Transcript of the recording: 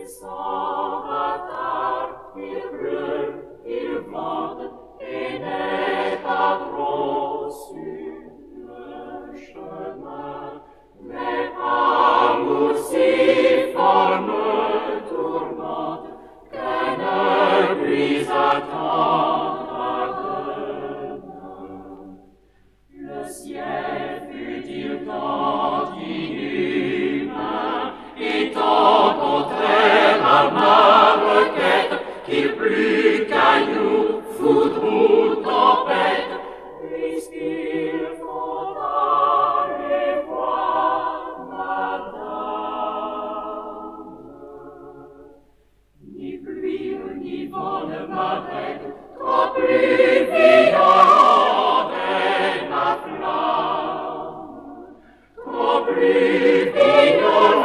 s'en va tard, il pleut, il vente, et n'est pas trop sur le chemin. Mais amour si fort me tourmente, que ne puis attendre demain. Le ciel fut-il tant inhumain, et tant contraire à ma requête, qu'il plût cailloux, foudre ou tempête, puisqu'il faut aller voir madame. Ni pluie ni vent ne m'arrête, trop plus violent est ma flamme, trop plus violent